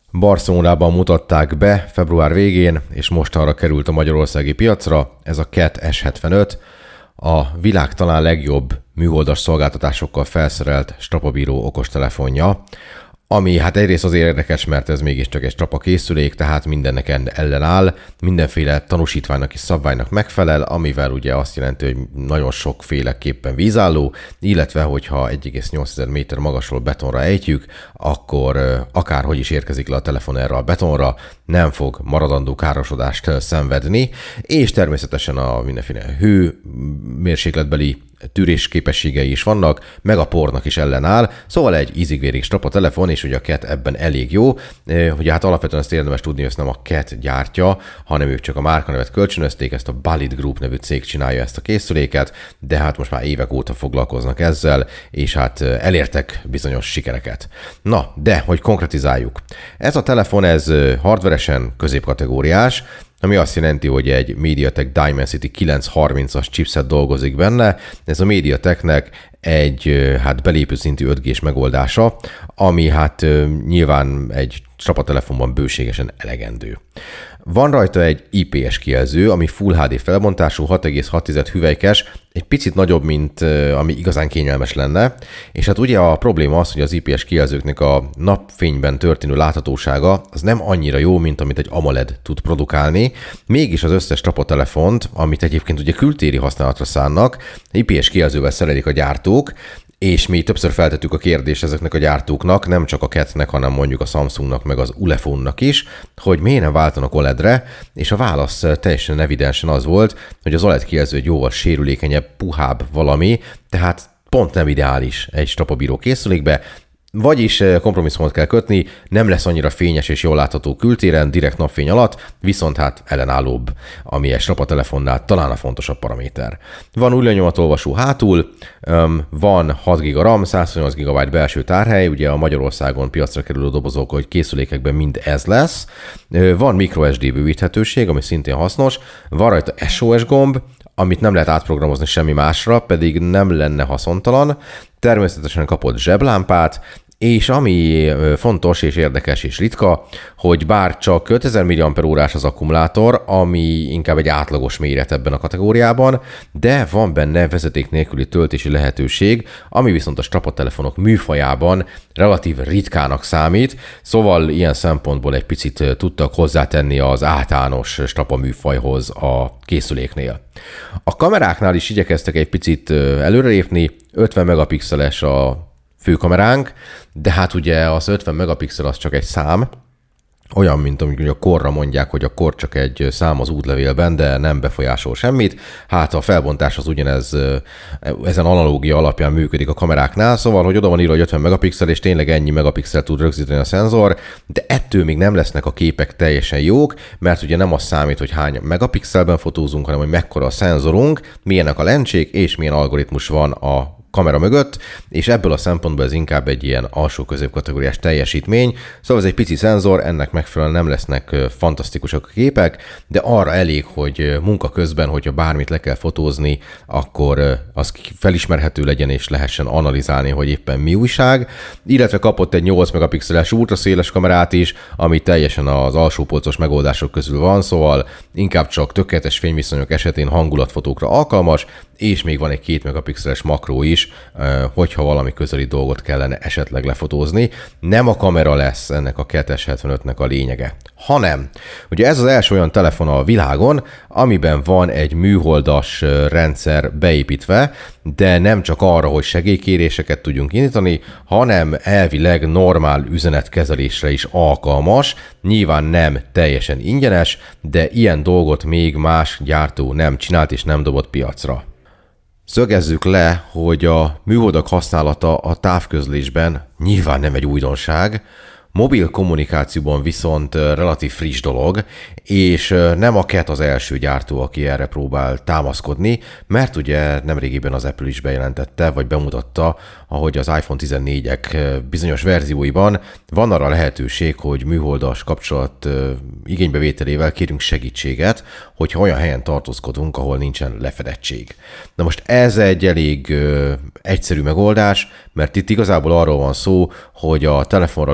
Barcelonában mutatták be február végén, és mostanra került a magyarországi piacra. Ez a CAT S75, a világ talán legjobb műholdas szolgáltatásokkal felszerelt strapabíró okostelefonja, ami hát egyrészt azért érdekes, mert ez mégiscsak egy strapa készülék, tehát mindennek ellenáll, mindenféle tanúsítványnak és szabványnak megfelel, amivel ugye azt jelenti, hogy nagyon sokféleképpen vízálló, illetve hogyha 1,8 méter magasról betonra ejtjük, akkor akárhogy is érkezik le a telefon erre a betonra, nem fog maradandó károsodást szenvedni, és természetesen a mindenféle hőmérsékletbeli tűrés képességei is vannak, meg a pornak is ellenáll, szóval egy ízig-vérig strapa telefon, és ugye a CAT ebben elég jó. Ugye hát alapvetően ezt érdemes tudni, hogy ezt nem a CAT gyártja, hanem ők csak a márkanevet kölcsönözték, ezt a Balid Group nevű cég csinálja ezt a készüléket, de hát most már évek óta foglalkoznak ezzel, és hát elértek bizonyos sikereket. Na, de hogy konkretizáljuk. Ez a telefon, ez hardveresen középkategóriás, ami azt jelenti, hogy egy MediaTek Dimensity 930-as chipset dolgozik benne. Ez a MediaTeknek egy belépő szintű 5G-s megoldása, ami hát nyilván egy strapatelefonban bőségesen elegendő. Van rajta egy IPS kijelző, ami Full HD felbontású, 6,6 hüvelykes, egy picit nagyobb, mint ami igazán kényelmes lenne, és hát ugye a probléma az, hogy az IPS kijelzőknek a napfényben történő láthatósága az nem annyira jó, mint amit egy AMOLED tud produkálni, mégis az összes strapatelefont, amit egyébként ugye kültéri használatra szánnak, IPS kijelzővel szerelik a gyártók, és mi többször feltettük a kérdést ezeknek a gyártóknak, nem csak a CAT-nek, hanem mondjuk a Samsungnak, meg az Ulefone-nak is, hogy miért nem váltanak OLED-re, és a válasz teljesen evidensen az volt, hogy az OLED kijelző egy jóval sérülékenyebb, puhább valami, tehát pont nem ideális egy strapabíró készülékbe, vagyis kompromisszumot kell kötni, nem lesz annyira fényes és jól látható kültéren, direkt napfény alatt, viszont hát ellenállóbb, ami egy strapatelefonnál talán a fontosabb paraméter. Van új lenyomatolvasó hátul, van 6 GB RAM, 128 GB belső tárhely, ugye a Magyarországon piacra kerülő dobozok, hogy készülékekben mind ez lesz. Van microSD bővíthetőség, ami szintén hasznos, van rajta SOS gomb, amit nem lehet átprogramozni semmi másra, pedig nem lenne haszontalan. Természetesen kapott zseblámpát, és ami fontos és érdekes és ritka, hogy bár csak 5000 mAh az akkumulátor, ami inkább egy átlagos méret ebben a kategóriában, de van benne vezeték nélküli töltési lehetőség, ami viszont a strapatelefonok műfajában relatív ritkának számít, szóval ilyen szempontból egy picit tudtak hozzátenni az általános strapa műfajhoz a készüléknél. A kameráknál is igyekeztek egy picit előrelépni, 50 megapixeles a főkameránk, de hát ugye az 50 megapixel az csak egy szám, olyan, mint amikor a korra mondják, hogy a kor csak egy szám az útlevélben, de nem befolyásol semmit. Hát a felbontás az ugyanez, ezen analógia alapján működik a kameráknál, szóval, hogy oda van írva, hogy 50 megapixel, és tényleg ennyi megapixel tud rögzíteni a szenzor, de ettől még nem lesznek a képek teljesen jók, mert ugye nem az számít, hogy hány megapixelben fotózunk, hanem hogy mekkora a szenzorunk, milyenek a lencsék, és milyen algoritmus van a kamera mögött, és ebből a szempontból ez inkább egy ilyen alsó középkategóriás teljesítmény, szóval ez egy pici szenzor, ennek megfelelően nem lesznek fantasztikusak a képek, de arra elég, hogy munka közben, hogyha bármit le kell fotózni, akkor az felismerhető legyen és lehessen analizálni, hogy éppen mi újság, illetve kapott egy 8 megapixeles ultraszéles kamerát is, ami teljesen az alsópolcos megoldások közül van, szóval inkább csak tökéletes fényviszonyok esetén hangulatfotókra alkalmas, és még van egy 2 megapixeles makró is, hogyha valami közeli dolgot kellene esetleg lefotózni. Nem a kamera lesz ennek a CAT S75-nek a lényege, hanem ugye ez az első olyan telefon a világon, amiben van egy műholdas rendszer beépítve, de nem csak arra, hogy segélykéréseket tudjunk indítani, hanem elvileg normál üzenetkezelésre is alkalmas, nyilván nem teljesen ingyenes, de ilyen dolgot még más gyártó nem csinált és nem dobott piacra. Szögezzük le, hogy a műholdak használata a távközlésben nyilván nem egy újdonság, mobil kommunikációban viszont relatív friss dolog, és nem a CAT az első gyártó, aki erre próbál támaszkodni, mert ugye nemrégiben az Apple is bejelentette, vagy bemutatta, ahogy az iPhone 14-ek bizonyos verzióiban van arra lehetőség, hogy műholdas kapcsolat igénybevételével kérünk segítséget, hogyha olyan helyen tartózkodunk, ahol nincsen lefedettség. Na most ez egy elég egyszerű megoldás, mert itt igazából arról van szó, hogy a telefonra letöltött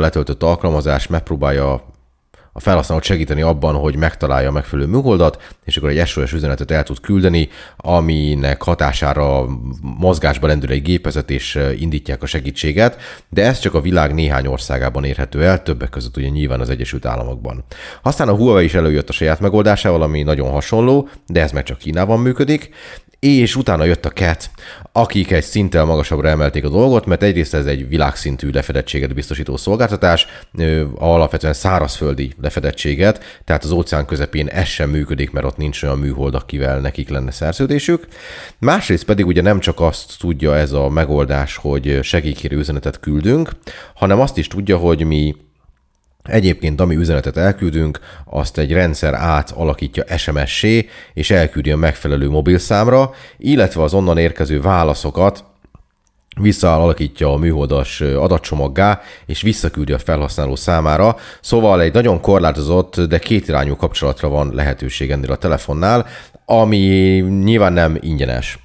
adott alkalmazás megpróbálja a felhasználót segíteni abban, hogy megtalálja a megfelelő műholdat, és akkor egy SOS üzenetet el tud küldeni, aminek hatására mozgásba lendül egy gépezet, és indítják a segítséget, de ez csak a világ néhány országában érhető el, többek között ugye nyilván az Egyesült Államokban. Aztán a Huawei is előjött a saját megoldásával, ami nagyon hasonló, de ez meg csak Kínában működik, és utána jött a CAT, akik egy szinttel magasabbra emelték a dolgot, mert egyrészt ez egy világszintű lefedettséget biztosító szolgáltatás, alapvetően szárazföldi lefedettséget, tehát az óceán közepén ez sem működik, mert ott nincs olyan műhold, akivel nekik lenne szerződésük. Másrészt pedig ugye nem csak azt tudja ez a megoldás, hogy segélykérő üzenetet küldünk, hanem azt is tudja, hogy mi egyébként, ami üzenetet elküldünk, azt egy rendszer átalakítja SMS-sé, és elküldi a megfelelő mobilszámra, illetve az onnan érkező válaszokat visszaalakítja a műholdas adatcsomaggá, és visszaküldi a felhasználó számára. Szóval egy nagyon korlátozott, de kétirányú kapcsolatra van lehetőség ennél a telefonnál, ami nyilván nem ingyenes.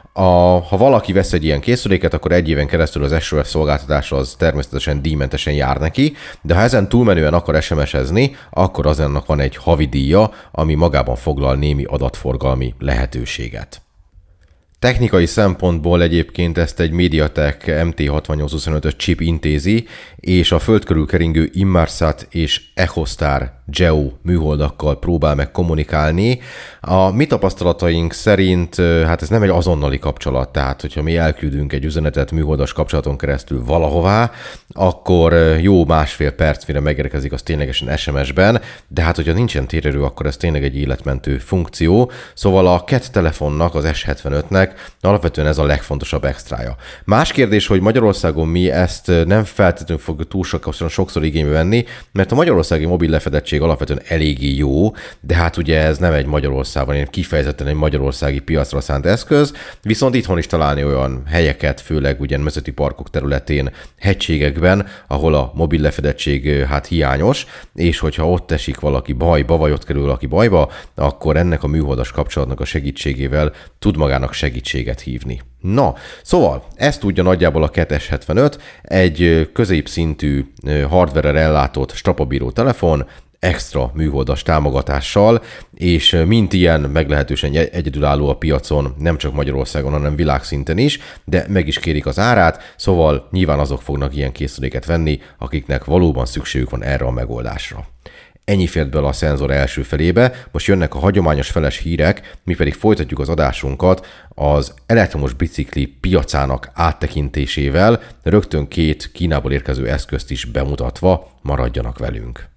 Ha valaki vesz egy ilyen készüléket, akkor egy éven keresztül az SOS szolgáltatás az természetesen díjmentesen jár neki, de ha ezen túlmenően akar SMS-ezni, akkor az ennek van egy havidíja, ami magában foglal némi adatforgalmi lehetőséget. Technikai szempontból egyébként ezt egy MediaTek MT6825-ös chip intézi, és a föld körül keringő Inmarsat és Echostar Geo műholdakkal próbál meg kommunikálni. A mi tapasztalataink szerint hát ez nem egy azonnali kapcsolat, tehát hogyha mi elküldünk egy üzenetet műholdas kapcsolaton keresztül valahová, akkor jó másfél perc, mire megérkezik az ténylegesen SMS-ben, de hát hogyha nincsen térerő, akkor ez tényleg egy életmentő funkció. Szóval a CAT telefonnak, az S75-nek alapvetően ez a legfontosabb extrája. Más kérdés, hogy Magyarországon mi ezt nem feltétlenül fogjuk túl sokszor igénybe venni, mert a magyarországi mobil lefedettség alapvetően eléggé jó, de hát ugye ez nem egy Magyarországon, kifejezetten egy magyarországi piacra szánt eszköz, viszont itthon is találni olyan helyeket, főleg ugye nemzeti parkok területén, hegységekben, ahol a mobil lefedettség hát hiányos, és hogyha ott esik valaki bajba, vagy ott kerül valaki bajba, akkor ennek a műholdas kapcsolatnak a segítségével tud magának segítséget hívni. Na, szóval ezt tudja nagyjából a CAT S75, egy középszintű hardware-rel ellátott strapabíró telefon, extra műholdas támogatással, és mint ilyen meglehetősen egyedülálló a piacon, nem csak Magyarországon, hanem világszinten is, de meg is kérik az árát, szóval nyilván azok fognak ilyen készüléket venni, akiknek valóban szükségük van erre a megoldásra. Ennyi fért bele a szenzor első felébe, most jönnek a hagyományos feles hírek, mi pedig folytatjuk az adásunkat az elektromos bicikli piacának áttekintésével, rögtön két Kínából érkező eszközt is bemutatva, maradjanak velünk.